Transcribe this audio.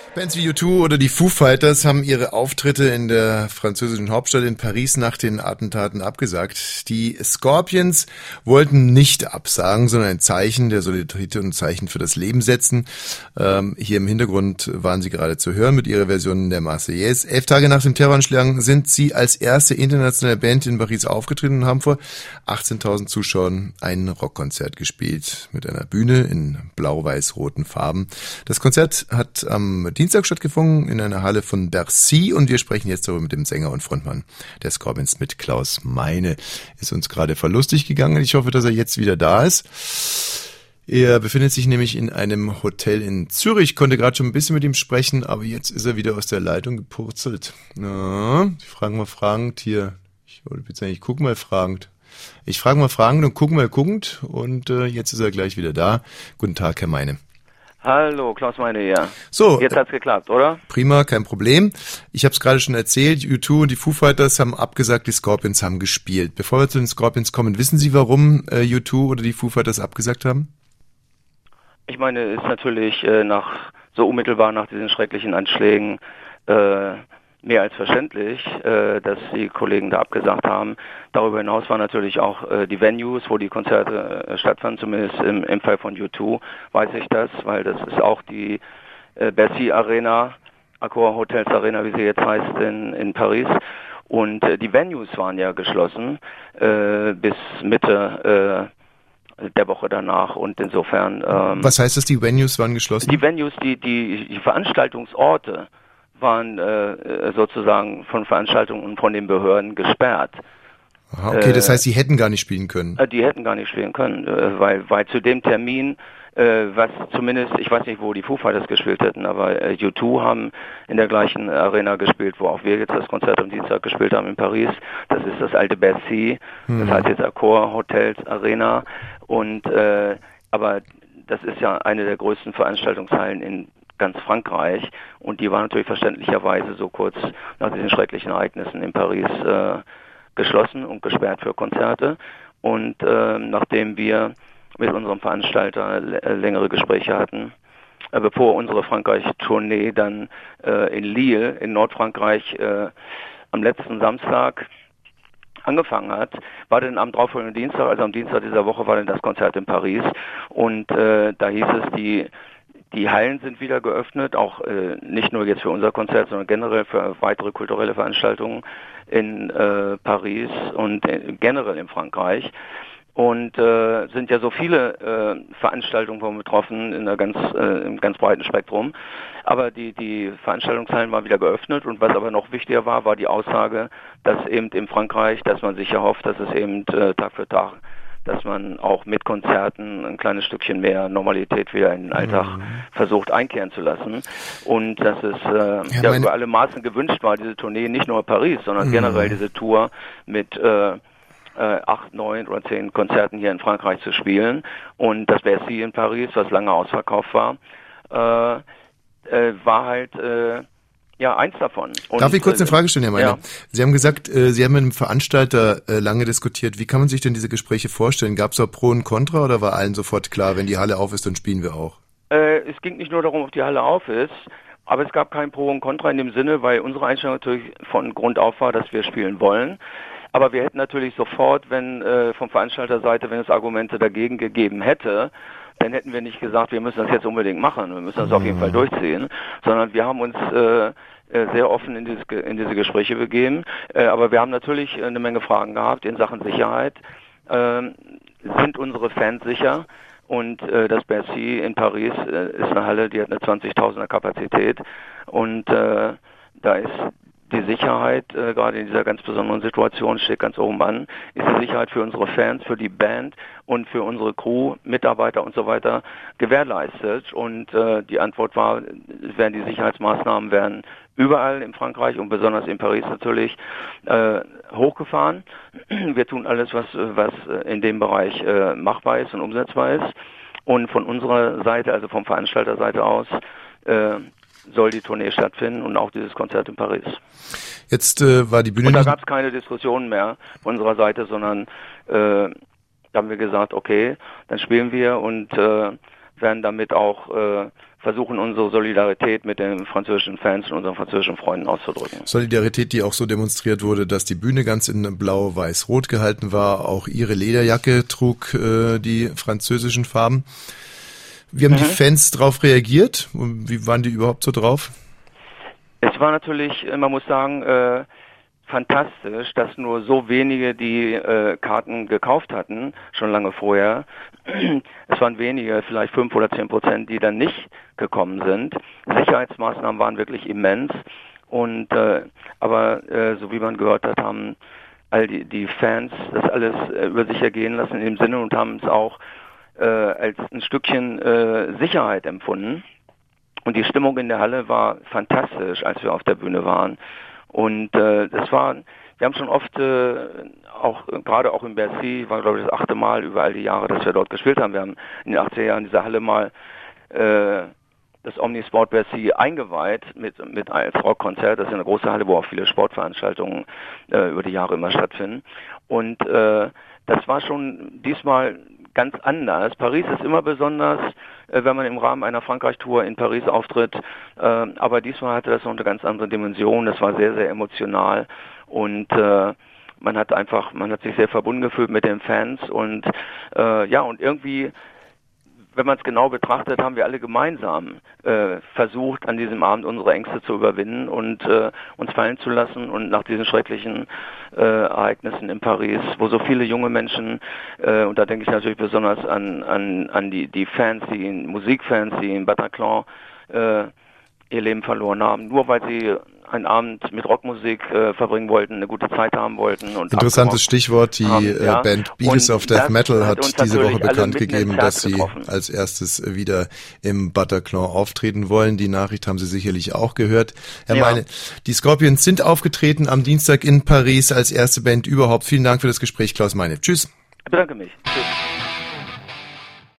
Bands wie U2 oder die Foo Fighters haben ihre Auftritte in der französischen Hauptstadt in Paris nach den Attentaten abgesagt. Die Scorpions wollten nicht absagen, sondern ein Zeichen der Solidarität und ein Zeichen für das Leben setzen. Hier im Hintergrund waren sie gerade zu hören mit ihrer Version der Marseillaise. 11 Tage nach den Terroranschlägen sind sie als erste internationale Band in Paris aufgetreten und haben vor 18.000 Zuschauern ein Rockkonzert gespielt mit einer Bühne in blau-weiß-roten Farben. Das Konzert hat am Dienstag stattgefunden in einer Halle von Bercy und wir sprechen jetzt darüber mit dem Sänger und Frontmann der Scorpions, mit Klaus Meine. Ist uns gerade verlustig gegangen. Ich hoffe, dass er jetzt wieder da ist. Er befindet sich nämlich in einem Hotel in Zürich. Ich konnte gerade schon ein bisschen mit ihm sprechen, aber jetzt ist er wieder aus der Leitung gepurzelt. Na, ich frage mal fragend hier. Ich wollte jetzt eigentlich gucken mal fragend. Ich frage mal fragend und gucken mal guckend und jetzt ist er gleich wieder da. Guten Tag, Herr Meine. Hallo, Klaus Meine hier. So, jetzt hat's geklappt, oder? Prima, kein Problem. Ich habe es gerade schon erzählt, U2 und die Foo Fighters haben abgesagt, die Scorpions haben gespielt. Bevor wir zu den Scorpions kommen, wissen Sie, warum U2 oder die Foo Fighters abgesagt haben? Ich meine, ist natürlich so unmittelbar nach diesen schrecklichen Anschlägen mehr als verständlich, dass die Kollegen da abgesagt haben. Darüber hinaus waren natürlich auch die Venues, wo die Konzerte stattfanden, zumindest im Fall von U2 weiß ich das, weil das ist auch die Bercy Arena, Accor Hotels Arena, wie sie jetzt heißt, in Paris. Und die Venues waren ja geschlossen bis Mitte der Woche danach und insofern... Was heißt das, die Venues waren geschlossen? Die Venues, die Veranstaltungsorte waren sozusagen von Veranstaltungen und von den Behörden gesperrt. Aha, okay, das heißt, sie hätten gar nicht spielen können. Die hätten gar nicht spielen können, weil zu dem Termin, was zumindest, ich weiß nicht, wo die Foo Fighters gespielt hätten, aber U2 haben in der gleichen Arena gespielt, wo auch wir jetzt das Konzert am Dienstag gespielt haben in Paris. Das ist das alte Bercy, das heißt jetzt Accor Hotels Arena und aber das ist ja eine der größten Veranstaltungshallen in ganz Frankreich und die war natürlich verständlicherweise so kurz nach diesen schrecklichen Ereignissen in Paris geschlossen und gesperrt für Konzerte und nachdem wir mit unserem Veranstalter längere Gespräche hatten, bevor unsere Frankreich-Tournee dann in Lille in Nordfrankreich am letzten Samstag angefangen hat, war dann am darauffolgenden Dienstag, also am Dienstag dieser Woche war dann das Konzert in Paris und da hieß es, die Hallen sind wieder geöffnet, auch nicht nur jetzt für unser Konzert, sondern generell für weitere kulturelle Veranstaltungen in Paris und generell in Frankreich. Und sind ja so viele Veranstaltungen von betroffen in im ganz breiten Spektrum. Aber die Veranstaltungshallen waren wieder geöffnet und was aber noch wichtiger war die Aussage, dass eben in Frankreich, dass man sich erhofft, dass es eben Tag für Tag, dass man auch mit Konzerten ein kleines Stückchen mehr Normalität wieder in den Alltag versucht einkehren zu lassen. Und dass es über alle Maßen gewünscht war, diese Tournee, nicht nur Paris, sondern generell diese Tour mit 8, 9 oder 10 Konzerten hier in Frankreich zu spielen. Und das Bercy in Paris, was lange ausverkauft war, war halt eins davon. Und, darf ich kurz eine Frage stellen, Herr Meine? Ja. Sie haben gesagt, Sie haben mit dem Veranstalter lange diskutiert. Wie kann man sich denn diese Gespräche vorstellen? Gab es auch Pro und Contra oder war allen sofort klar, wenn die Halle auf ist, dann spielen wir auch? Es ging nicht nur darum, ob die Halle auf ist, aber es gab kein Pro und Contra in dem Sinne, weil unsere Einstellung natürlich von Grund auf war, dass wir spielen wollen. Aber wir hätten natürlich sofort, wenn vom Veranstalterseite, wenn es Argumente dagegen gegeben hätte, dann hätten wir nicht gesagt, wir müssen das jetzt unbedingt machen, wir müssen das auf jeden Fall durchziehen, sondern wir haben uns sehr offen in diese Gespräche begeben. Aber wir haben natürlich eine Menge Fragen gehabt in Sachen Sicherheit. Sind unsere Fans sicher? Und das Bercy in Paris ist eine Halle, die hat eine 20.000er Kapazität und da ist die Sicherheit, gerade in dieser ganz besonderen Situation, steht ganz oben an, ist die Sicherheit für unsere Fans, für die Band und für unsere Crew, Mitarbeiter und so weiter gewährleistet. Und die Antwort war, die Sicherheitsmaßnahmen werden überall in Frankreich und besonders in Paris natürlich hochgefahren. Wir tun alles, was in dem Bereich machbar ist und umsetzbar ist. Und von unserer Seite, also vom Veranstalterseite aus, soll die Tournee stattfinden und auch dieses Konzert in Paris. Jetzt war die Bühne... Und da gab es keine Diskussionen mehr von unserer Seite, sondern da haben wir gesagt, okay, dann spielen wir und werden damit auch versuchen, unsere Solidarität mit den französischen Fans und unseren französischen Freunden auszudrücken. Solidarität, die auch so demonstriert wurde, dass die Bühne ganz in blau-weiß-rot gehalten war. Auch ihre Lederjacke trug die französischen Farben. Wie haben die Fans drauf reagiert? Wie waren die überhaupt so drauf? Es war natürlich, man muss sagen, fantastisch, dass nur so wenige die Karten gekauft hatten, schon lange vorher. Es waren wenige, vielleicht 5 oder 10%, die dann nicht gekommen sind. Sicherheitsmaßnahmen waren wirklich immens. Und aber so wie man gehört hat, haben all die Fans das alles über sich ergehen lassen in dem Sinne und haben es auch als ein Stückchen Sicherheit empfunden. Und die Stimmung in der Halle war fantastisch, als wir auf der Bühne waren. Und wir haben schon oft, gerade auch in Bercy, war glaube ich das 8. Mal über all die Jahre, dass wir dort gespielt haben. Wir haben in den 80er Jahren diese Halle mal das Omnisport Bercy eingeweiht mit als Rockkonzert. Das ist eine große Halle, wo auch viele Sportveranstaltungen über die Jahre immer stattfinden. Und das war schon diesmal ganz anders. Paris ist immer besonders, wenn man im Rahmen einer Frankreich-Tour in Paris auftritt, aber diesmal hatte das noch eine ganz andere Dimension. Das war sehr, sehr emotional und man hat sich sehr verbunden gefühlt mit den Fans und und irgendwie, wenn man es genau betrachtet, haben wir alle gemeinsam versucht, an diesem Abend unsere Ängste zu überwinden und uns fallen zu lassen. Und nach diesen schrecklichen Ereignissen in Paris, wo so viele junge Menschen, und da denke ich natürlich besonders an die Fans, Musikfans, die in Bataclan ihr Leben verloren haben, nur weil sie einen Abend mit Rockmusik verbringen wollten, eine gute Zeit haben wollten. Und interessantes Stichwort, die Band Beatles of Death Metal hat diese Woche bekannt gegeben, dass sie als erstes wieder im Bataclan auftreten wollen. Die Nachricht haben Sie sicherlich auch gehört. Herr Meine, die Scorpions sind aufgetreten am Dienstag in Paris als erste Band überhaupt. Vielen Dank für das Gespräch, Klaus Meine. Tschüss. Ich bedanke mich. Tschüss.